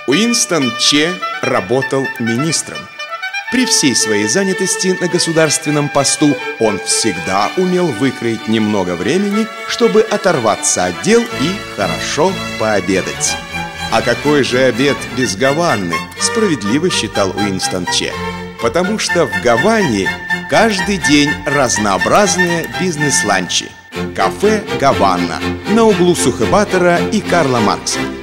Уинстон Че работал министром. При всей своей занятости на государственном посту он всегда умел выкроить немного времени, чтобы оторваться от дел и хорошо пообедать. А какой же обед без Гаваны, справедливо считал Уинстон Че. Потому что в Гаване каждый день разнообразные бизнес-ланчи. Кафе «Гавана» на углу Сухобатора и Карла Маркса.